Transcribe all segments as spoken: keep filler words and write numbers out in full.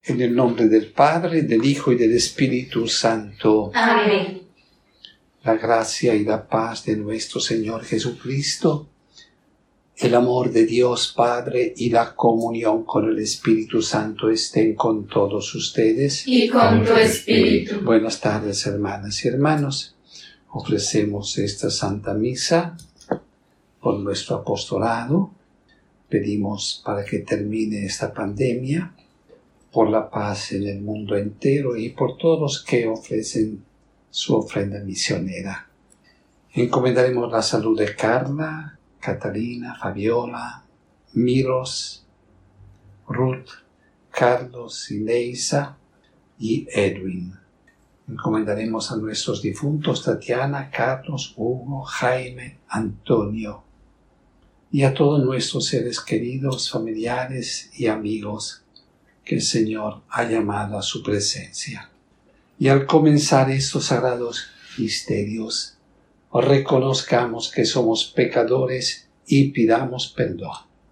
En el nombre del Padre, del Hijo y del Espíritu Santo. Amén. La gracia y la paz de nuestro Señor Jesucristo, el amor de Dios Padre y la comunión con el Espíritu Santo estén con todos ustedes. Y con tu espíritu. Buenas tardes, hermanas y hermanos. Ofrecemos esta Santa Misa por nuestro apostolado. Pedimos para que termine esta pandemia, por la paz en el mundo entero y por todos los que ofrecen su ofrenda misionera. Encomendaremos la salud de Carla, Catalina, Fabiola, Miros, Ruth, Carlos, Ileisa y Edwin. Encomendaremos a nuestros difuntos Tatiana, Carlos, Hugo, Jaime, Antonio y a todos nuestros seres queridos, familiares y amigos que el Señor ha llamado a su presencia. Y al comenzar estos sagrados misterios, reconozcamos que somos pecadores y pidamos perdón.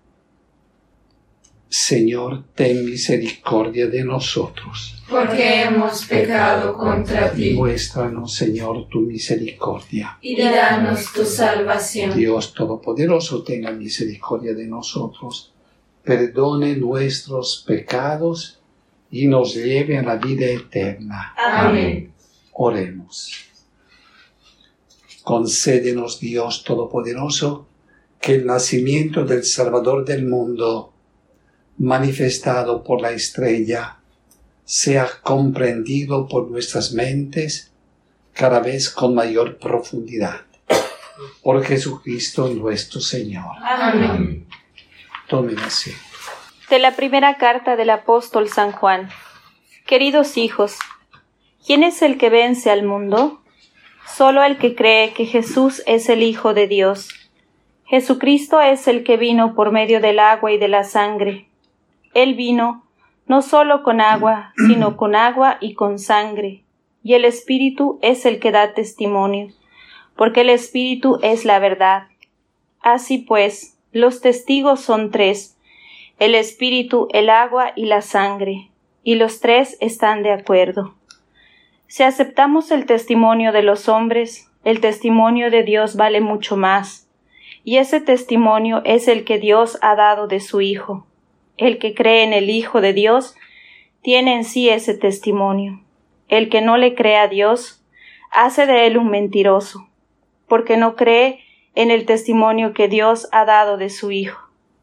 Señor, ten misericordia de nosotros. Porque hemos pecado contra ti. Muéstranos, Señor, tu misericordia. Y danos tu salvación. Dios Todopoderoso, tenga misericordia de nosotros, perdone nuestros pecados y nos lleve a la vida eterna. Amén. Oremos. Concédenos, Dios Todopoderoso, que el nacimiento del Salvador del mundo, manifestado por la estrella, sea comprendido por nuestras mentes cada vez con mayor profundidad. Por Jesucristo nuestro Señor. Amén. Tomen asiento. De la primera carta del apóstol San Juan. Queridos hijos, ¿quién es el que vence al mundo? Solo el que cree que Jesús es el Hijo de Dios. Jesucristo es el que vino por medio del agua y de la sangre. Él vino no solo con agua, sino con agua y con sangre. Y el Espíritu es el que da testimonio, porque el Espíritu es la verdad. Así pues, los testigos son tres: el Espíritu, el agua y la sangre, y los tres están de acuerdo. Si aceptamos el testimonio de los hombres, el testimonio de Dios vale mucho más, y ese testimonio es el que Dios ha dado de su Hijo. El que cree en el Hijo de Dios tiene en sí ese testimonio. El que no le cree a Dios hace de él un mentiroso, porque no cree en el testimonio que Dios ha dado de su Hijo.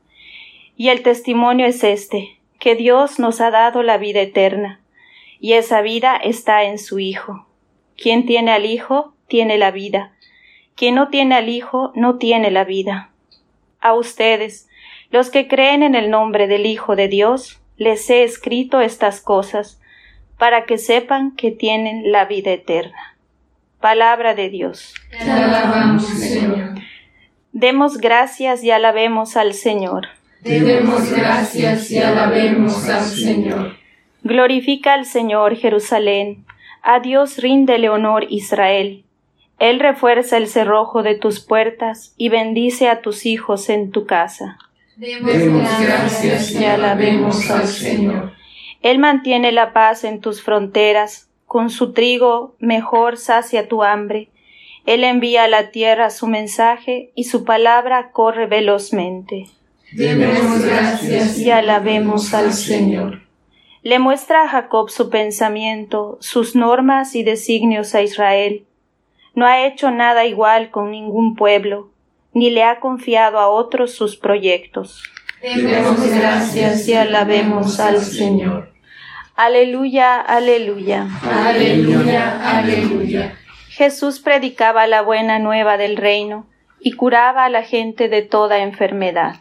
Y el testimonio es este, que Dios nos ha dado la vida eterna, y esa vida está en su Hijo. Quien tiene al Hijo, tiene la vida. Quien no tiene al Hijo, no tiene la vida. A ustedes, los que creen en el nombre del Hijo de Dios, les he escrito estas cosas, para que sepan que tienen la vida eterna. Palabra de Dios. Te alabamos, Señor. Demos gracias y alabemos al Señor. Demos gracias y alabemos al Señor. Glorifica al Señor, Jerusalén. A Dios ríndele honor, Israel. Él refuerza el cerrojo de tus puertas y bendice a tus hijos en tu casa. Demos gracias y alabemos al Señor. Él mantiene la paz en tus fronteras. Con su trigo mejor sacia tu hambre. Él envía a la tierra su mensaje y su palabra corre velozmente. Demos gracias y alabemos al Señor. Le muestra a Jacob su pensamiento, sus normas y designios a Israel. No ha hecho nada igual con ningún pueblo, ni le ha confiado a otros sus proyectos. Demos gracias y alabemos al Señor. Aleluya, aleluya. Aleluya, aleluya. Jesús predicaba la buena nueva del reino y curaba a la gente de toda enfermedad.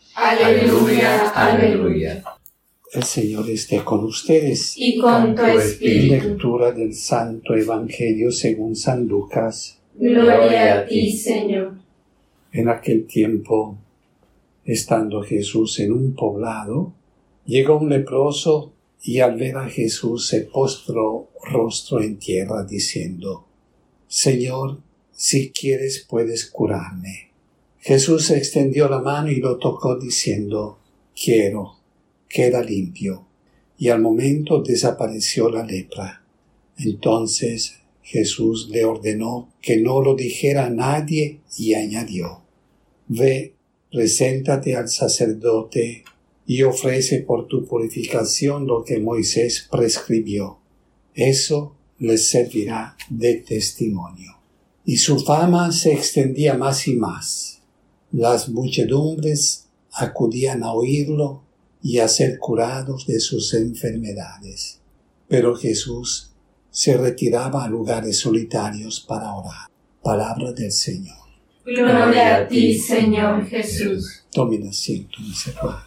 Aleluya, aleluya. El Señor esté con ustedes. Y con tu espíritu. Lectura del Santo Evangelio según San Lucas. Gloria a ti, Señor. En aquel tiempo, estando Jesús en un poblado, llegó un leproso y al ver a Jesús se postró rostro en tierra diciendo: Señor, si quieres puedes curarme. Jesús extendió la mano y lo tocó diciendo: Quiero, queda limpio. y al momento desapareció la lepra. Entonces Jesús le ordenó que no lo dijera a nadie y añadió: Ve, preséntate al sacerdote y ofrece por tu purificación lo que Moisés prescribió. Eso les servirá de testimonio. Y su fama se extendía más y más. Las muchedumbres acudían a oírlo y a ser curados de sus enfermedades. Pero Jesús se retiraba a lugares solitarios para orar. Palabra del Señor. Gloria a ti, Señor Jesús. Tomen asiento, mis hermanos.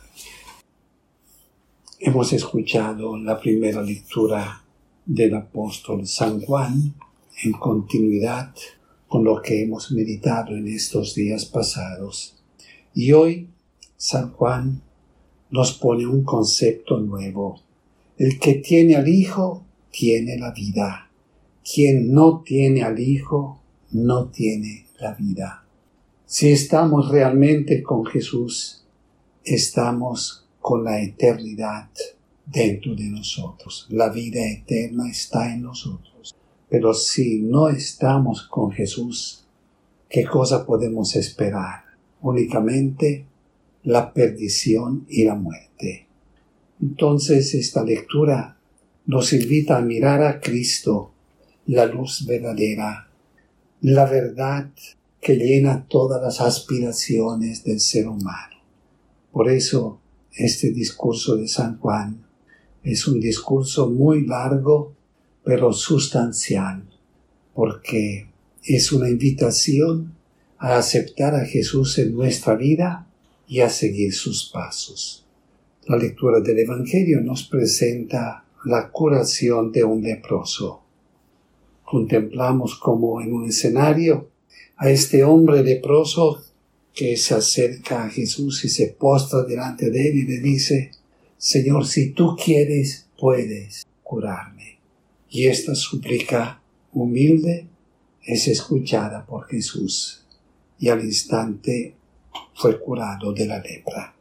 Hemos escuchado la primera lectura del apóstol San Juan en continuidad con lo que hemos meditado en estos días pasados. Y hoy San Juan nos pone un concepto nuevo. El que tiene al Hijo tiene la vida. Quien no tiene al Hijo no tiene la vida. Si estamos realmente con Jesús, estamos con la eternidad dentro de nosotros. La vida eterna está en nosotros. Pero si no estamos con Jesús, ¿qué cosa podemos esperar? Únicamente la perdición y la muerte. Entonces esta lectura nos invita a mirar a Cristo, la luz verdadera, la verdad que llena todas las aspiraciones del ser humano. Por eso este discurso de San Juan es un discurso muy largo, pero sustancial, porque es una invitación a aceptar a Jesús en nuestra vida y a seguir sus pasos. La lectura del Evangelio nos presenta la curación de un leproso. Contemplamos como en un escenario a este hombre leproso que se acerca a Jesús y se postra delante de él y le dice: Señor, si tú quieres, puedes curarme. Y esta súplica humilde es escuchada por Jesús y al instante fue curado de la lepra.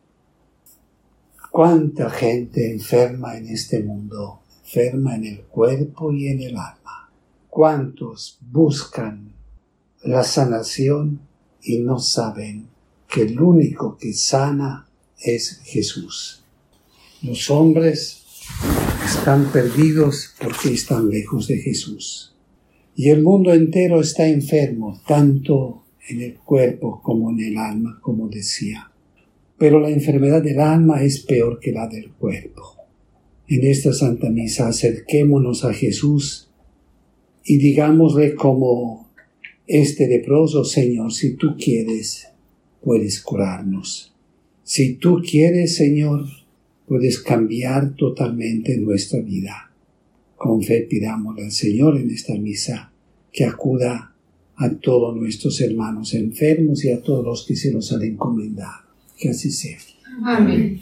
¿Cuánta gente enferma en este mundo? Enferma en el cuerpo y en el alma. ¿Cuántos buscan la sanación y no saben que el único que sana es Jesús? Los hombres están perdidos porque están lejos de Jesús. Y el mundo entero está enfermo, tanto en el cuerpo como en el alma, como decía. Pero la enfermedad del alma es peor que la del cuerpo. En esta Santa Misa acerquémonos a Jesús y digámosle como este leproso: Señor, si tú quieres, puedes curarnos. Si tú quieres, Señor, puedes cambiar totalmente nuestra vida. Con fe pidámosle al Señor en esta misa que acuda a todos nuestros hermanos enfermos y a todos los que se nos han encomendado. Que así sea. Amén.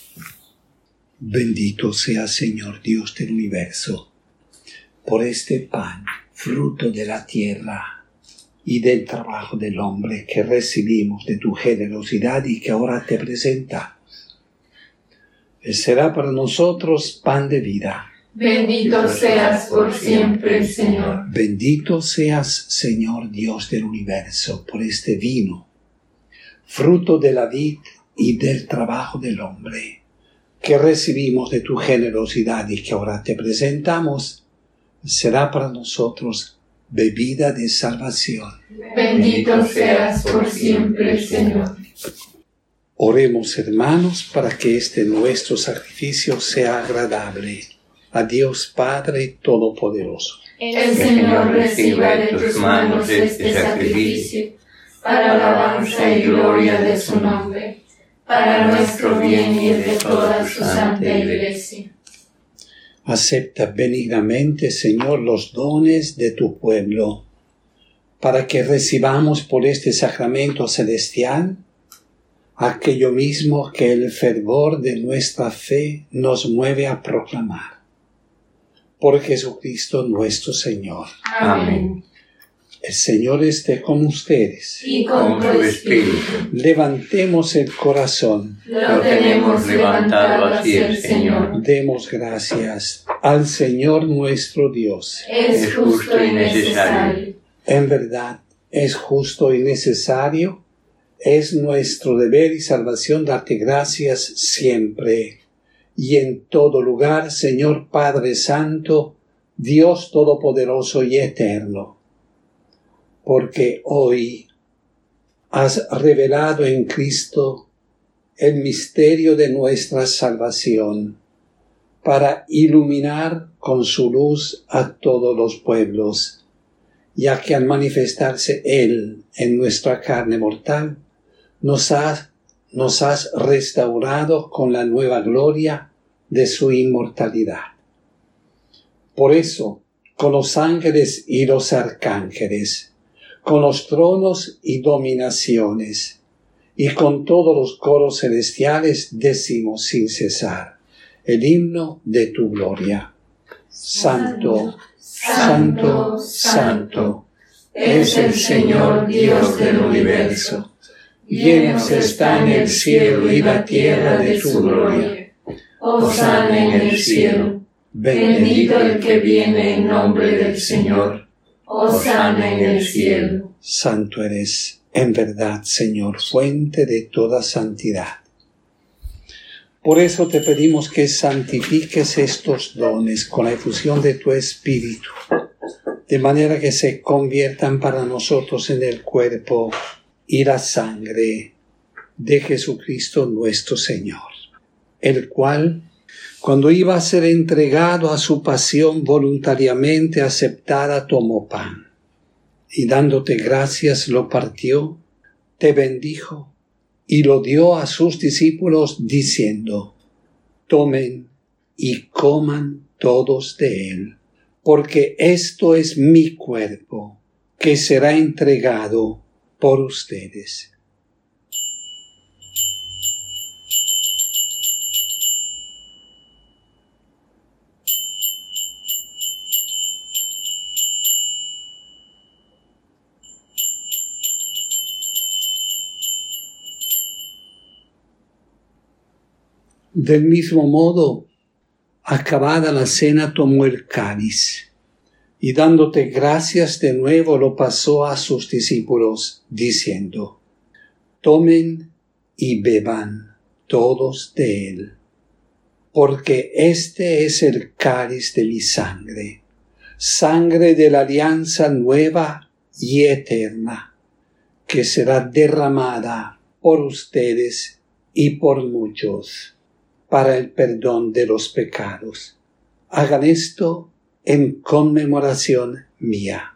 Bendito sea, Señor Dios del universo, por este pan, fruto de la tierra y del trabajo del hombre que recibimos de tu generosidad y que ahora te presentamos. Será para nosotros pan de vida. Bendito seas por siempre, Señor. Bendito seas, Señor Dios del universo, por este vino, fruto de la vid y del trabajo del hombre, que recibimos de tu generosidad y que ahora te presentamos. Será para nosotros bebida de salvación. Bendito seas por siempre, Señor. Oremos, hermanos, para que este nuestro sacrificio sea agradable a Dios Padre Todopoderoso. El Señor reciba de tus manos este sacrificio, para alabanza y gloria de su nombre, para nuestro bien y el de toda su santa Iglesia. Acepta benignamente, Señor, los dones de tu pueblo, para que recibamos por este sacramento celestial aquello mismo que el fervor de nuestra fe nos mueve a proclamar. Por Jesucristo nuestro Señor. Amén. El Señor esté con ustedes. Y con tu espíritu. Levantemos el corazón. Lo tenemos levantado hacia el Señor. Demos gracias al Señor nuestro Dios. Es justo y necesario. En verdad, es justo y necesario. Es nuestro deber y salvación darte gracias siempre y en todo lugar, Señor Padre Santo, Dios Todopoderoso y Eterno. Porque hoy has revelado en Cristo el misterio de nuestra salvación, para iluminar con su luz a todos los pueblos, ya que al manifestarse Él en nuestra carne mortal, nos has, nos has restaurado con la nueva gloria de su inmortalidad. Por eso, con los ángeles y los arcángeles, con los tronos y dominaciones, y con todos los coros celestiales decimos sin cesar el himno de tu gloria. Santo, santo, santo, es el Señor Dios del universo. Llenos están el cielo y la tierra de tu gloria. Hosana en el cielo. Bendito el que viene en nombre del Señor. Hosana en el cielo. Santo eres, en verdad, Señor, fuente de toda santidad. Por eso te pedimos que santifiques estos dones con la efusión de tu Espíritu, de manera que se conviertan para nosotros en el cuerpo y la sangre de Jesucristo nuestro Señor, el cual, cuando iba a ser entregado a su pasión voluntariamente aceptada, tomó pan, y dándote gracias lo partió, te bendijo, y lo dio a sus discípulos diciendo: tomen y coman todos de él, porque esto es mi cuerpo, que será entregado por ustedes. Del mismo modo, acabada la cena, tomó el cáliz, y dándote gracias de nuevo lo pasó a sus discípulos, diciendo: tomen y beban todos de él, porque este es el cáliz de mi sangre, sangre de la alianza nueva y eterna, que será derramada por ustedes y por muchos, para el perdón de los pecados. Hagan esto en conmemoración mía.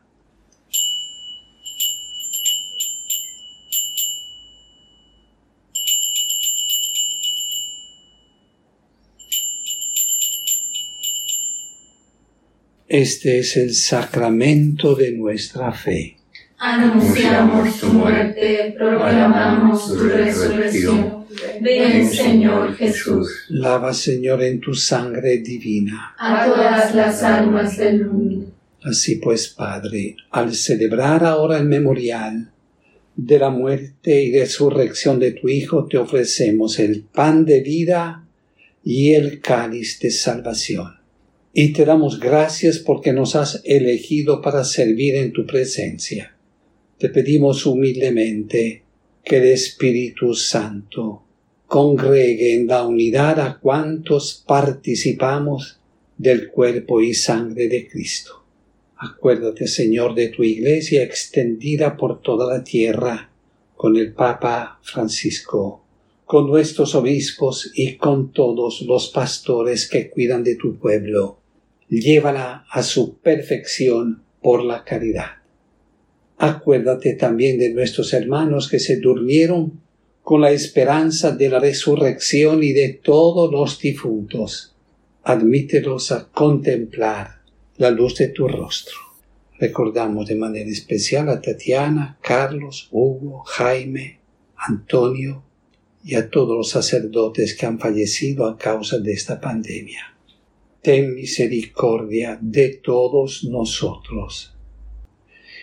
Este es el sacramento de nuestra fe. Anunciamos tu muerte, proclamamos tu resurrección. Ven, Señor Jesús. Lava, Señor, en tu sangre divina a todas las almas del mundo. Así pues, Padre, al celebrar ahora el memorial de la muerte y resurrección de tu Hijo, te ofrecemos el pan de vida y el cáliz de salvación. Y te damos gracias porque nos has elegido para servir en tu presencia. Te pedimos humildemente que el Espíritu Santo congregue en la unidad a cuantos participamos del cuerpo y sangre de Cristo. Acuérdate, Señor, de tu Iglesia extendida por toda la tierra, con el Papa Francisco, con nuestros obispos y con todos los pastores que cuidan de tu pueblo. Llévala a su perfección por la caridad. Acuérdate también de nuestros hermanos que se durmieron con la esperanza de la resurrección y de todos los difuntos. Admítelos a contemplar la luz de tu rostro. Recordamos de manera especial a Tatiana, Carlos, Hugo, Jaime, Antonio y a todos los sacerdotes que han fallecido a causa de esta pandemia. Ten misericordia de todos nosotros.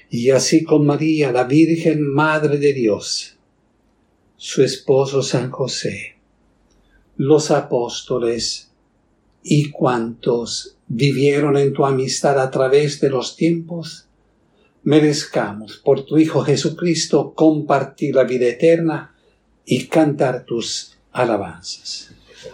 y así con María, la Virgen Madre de Dios, su esposo San José, los apóstoles y cuantos vivieron en tu amistad a través de los tiempos, merezcamos por tu Hijo Jesucristo compartir la vida eterna y cantar tus alabanzas.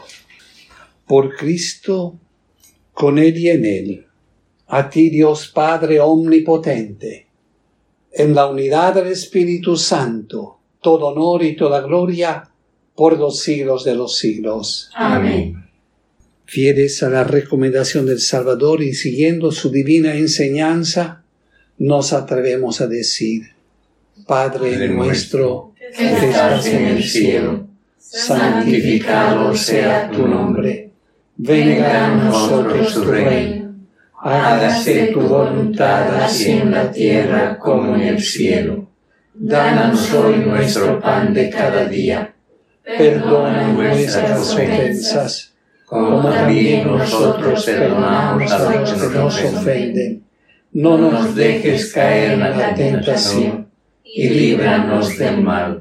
Por Cristo, con Él y en Él, a ti Dios Padre omnipotente, en la unidad del Espíritu Santo, todo honor y toda gloria por los siglos de los siglos. Amén. Fieles a la recomendación del Salvador y siguiendo su divina enseñanza, nos atrevemos a decir: Padre, Padre nuestro, que estás en el cielo, santificado sea tu nombre. Venga a nosotros tu reino. Hágase tu voluntad así en la tierra como en el cielo. Danos hoy nuestro pan de cada día. Perdona nuestras ofensas, como también nosotros perdonamos a los que nos ofenden. No nos dejes caer en la tentación, y líbranos del mal.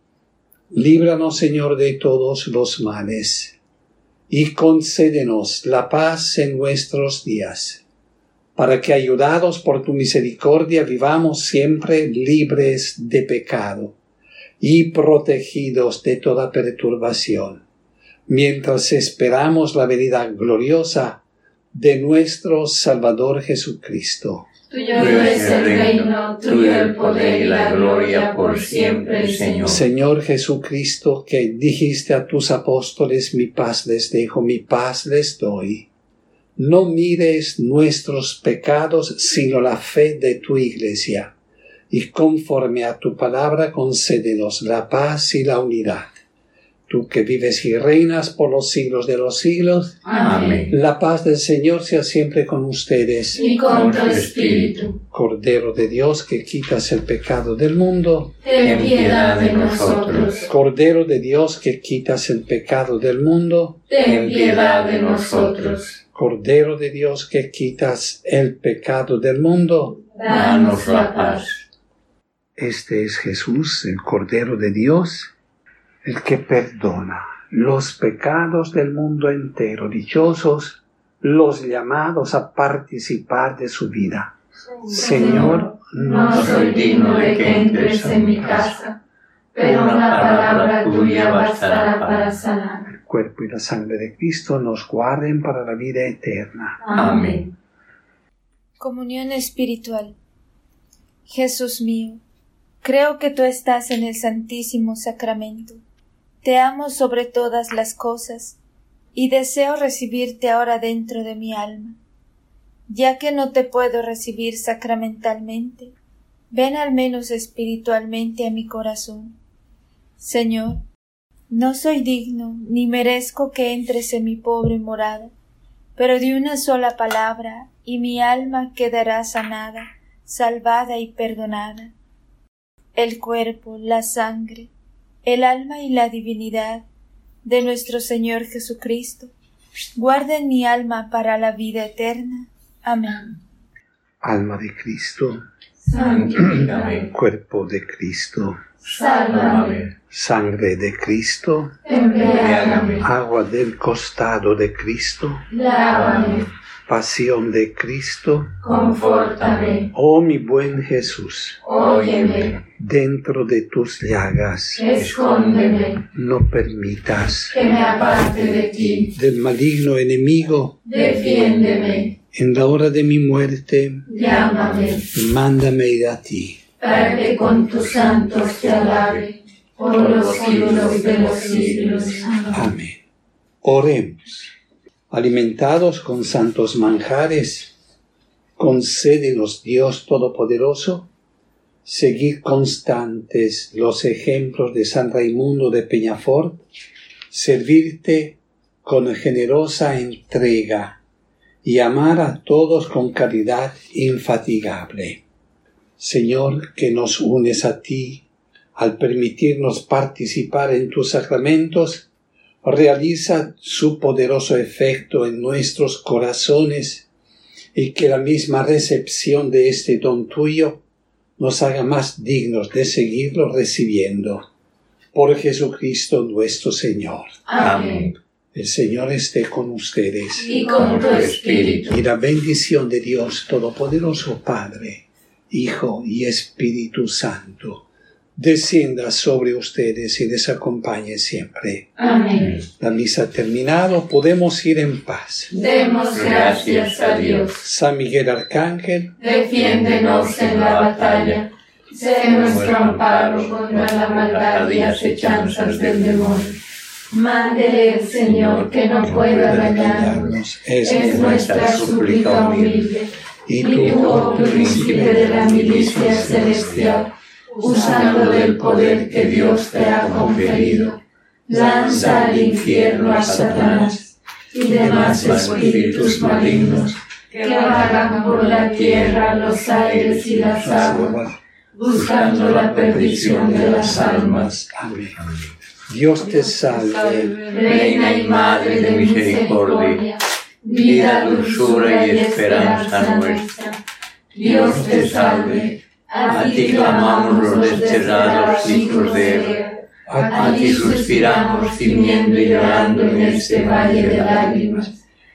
Líbranos, Señor, de todos los males, y concédenos la paz en nuestros días, para que, ayudados por tu misericordia, vivamos siempre libres de pecado y protegidos de toda perturbación, mientras esperamos la venida gloriosa de nuestro Salvador Jesucristo. Tuyo es el reino, tuyo el poder y la gloria por siempre, Señor. Señor Jesucristo, que dijiste a tus apóstoles: mi paz les dejo, mi paz les doy. No mires nuestros pecados, sino la fe de tu Iglesia, y conforme a tu palabra concédenos la paz y la unidad. Tú que vives y reinas por los siglos de los siglos. Amén. La paz del Señor sea siempre con ustedes. Y con tu espíritu. Cordero de Dios, que quitas el pecado del mundo, ten piedad de nosotros. Cordero de Dios, que quitas el pecado del mundo, ten piedad de nosotros. Cordero de Dios, que quitas el pecado del mundo, danos la paz. Este es Jesús, el Cordero de Dios, el que perdona los pecados del mundo entero. Dichosos los llamados a participar de su vida. Señor, no soy digno de que entres en mi casa, pero una palabra tuya bastará para sanar. El cuerpo y la sangre de Cristo nos guarden para la vida eterna. Amén. Comunión espiritual. Jesús mío, creo que tú estás en el Santísimo Sacramento. Te amo sobre todas las cosas, y deseo recibirte ahora dentro de mi alma. Ya que no te puedo recibir sacramentalmente, ven al menos espiritualmente a mi corazón. Señor, no soy digno ni merezco que entres en mi pobre morada, pero de una sola palabra y mi alma quedará sanada, salvada y perdonada. El cuerpo, la sangre, el alma y la divinidad de nuestro Señor Jesucristo, guarden mi alma para la vida eterna. Amén. Alma de Cristo, santifícame. Cuerpo de Cristo, sálvame. Sangre de Cristo, embriágame. Agua del costado de Cristo, lávame. Pasión de Cristo, confórtame. Oh mi buen Jesús, óyeme. Dentro de tus llagas, escóndeme. No permitas que me aparte de ti. Del maligno enemigo, defiéndeme. En la hora de mi muerte, llámame. Mándame ir a ti, para que con tus santos te alabe por los siglos de los siglos. Amén. Oremos. Alimentados con santos manjares, concédenos, Dios Todopoderoso, seguir constantes los ejemplos de San Raimundo de Peñafort, servirte con generosa entrega y amar a todos con caridad infatigable. Señor, que nos unes a ti al permitirnos participar en tus sacramentos, realiza su poderoso efecto en nuestros corazones y que la misma recepción de este don tuyo nos haga más dignos de seguirlo recibiendo. Por Jesucristo nuestro Señor. Amén. El Señor esté con ustedes. Y con tu espíritu. Y la bendición de Dios Todopoderoso, Padre, Hijo y Espíritu Santo, descienda sobre ustedes y les acompañe siempre. Amén. La misa ha terminado, podemos ir en paz. Demos gracias a Dios. San Miguel Arcángel, defiéndenos en la batalla. Sé nuestro amparo contra la maldad y acechanzas del demonio. Mándele el Señor que no pueda dañarnos. Es nuestra súplica humilde. y Y tú, oh príncipe de la milicia celestial, usando del poder que Dios te ha conferido, lanza al infierno a Satanás y demás espíritus malignos que vagan por la tierra, los aires y las aguas, buscando la perdición de las almas. Amén. Dios te salve, Reina y Madre de misericordia, vida, dulzura y esperanza nuestra. Dios te salve, a ti clamamos los desterrados hijos de Eva, a ti suspiramos gimiendo y llorando en este valle de lágrimas.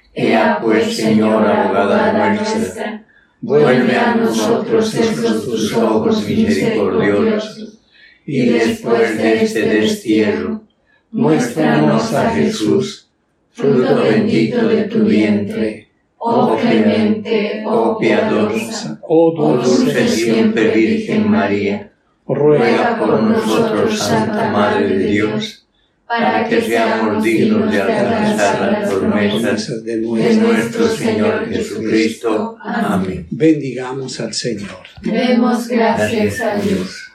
Ea pues, Señora, abogada nuestra, vuelve a nosotros esos tus ojos misericordiosos, y después de este destierro, muéstranos a Jesús, fruto bendito de tu vientre, oh clemente, oh piadosa, oh oh dulce dulce siempre Virgen María, ruega ruega por nosotros, Santa Madre de Dios, para que seamos dignos de alcanzar las promesas de de nuestra. nuestro Señor Jesucristo. Amén. Bendigamos al Señor. Demos gracias a Dios.